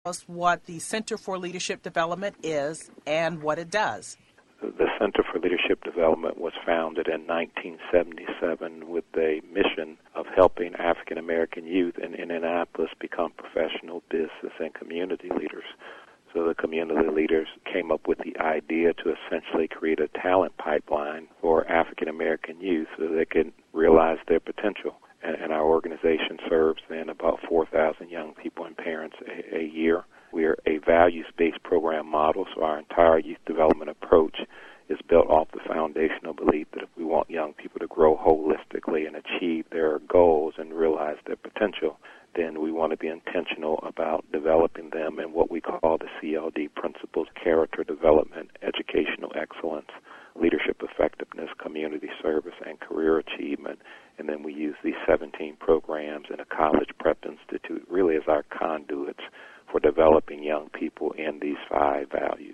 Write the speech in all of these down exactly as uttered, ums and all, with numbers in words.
us what the Center for Leadership Development is and what it does. The Center for Leadership Development was founded in nineteen seventy-seven with a mission of helping African American youth in Indianapolis become professional, business, and community leaders. So the community leaders came up with the idea to essentially create a talent pipeline for African American youth so they can realize their potential. And, and our organization serves then about four thousand young people and parents a, a year. We are a values-based program model, so our entire youth development approach is built off the foundational belief that if we want young people to grow holistically and achieve their goals and realize their potential, then we want to be intentional about developing them in what we call the C L D principles: character development, educational excellence, leadership effectiveness, community service, and career achievement. And then we use these seventeen programs in a college prep institute really as our conduits for developing young people in these five values.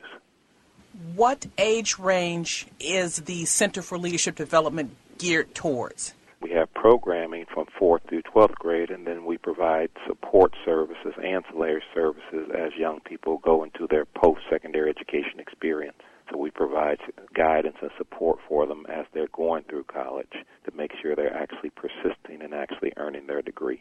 What age range is the Center for Leadership Development geared towards? We have programming from fourth through twelfth grade, and then we provide support services, ancillary services, as young people go into their post-secondary education experience. So we provide guidance and support for them as they're going through college to make sure they're actually persisting and actually earning their degree.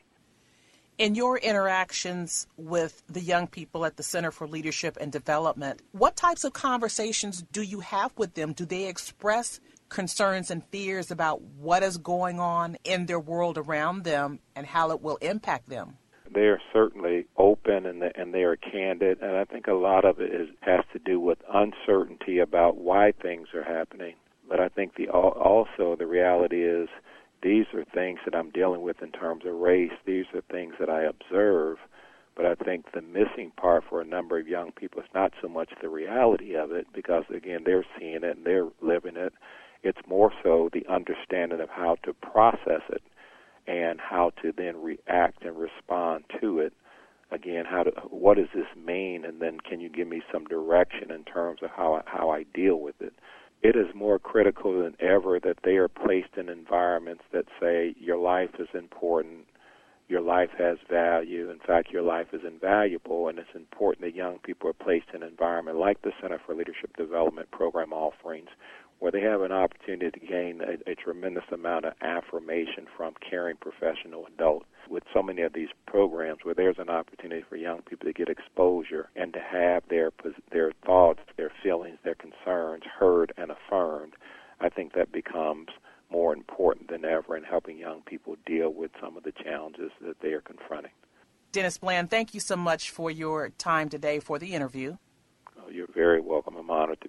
In your interactions with the young people at the Center for Leadership and Development, what types of conversations do you have with them? Do they express concerns and fears about what is going on in their world around them and how it will impact them? They are certainly open and they, and they are candid, and I think a lot of it is, has to do with uncertainty about why things are happening. But I think the also the reality is these are things that I'm dealing with in terms of race. These are things that I observe. But I think the missing part for a number of young people is not so much the reality of it, because, again, they're seeing it and they're living it. It's more so the understanding of how to process it and how to then react and respond to it. Again, how to, what does this mean? And then can you give me some direction in terms of how, how I deal with it? It is more critical than ever that they are placed in environments that say your life is important, your life has value, in fact, your life is invaluable, and it's important that young people are placed in an environment like the Center for Leadership Development program offerings, where they have an opportunity to gain a, a tremendous amount of affirmation from caring professional adults. With so many of these programs where there's an opportunity for young people to get exposure and to have their their thoughts, their feelings, their concerns heard and affirmed, I think that becomes more important than ever in helping young people deal with some of the challenges that they are confronting. Dennis Bland, thank you so much for your time today for the interview. Oh, you're very welcome. I'm honored to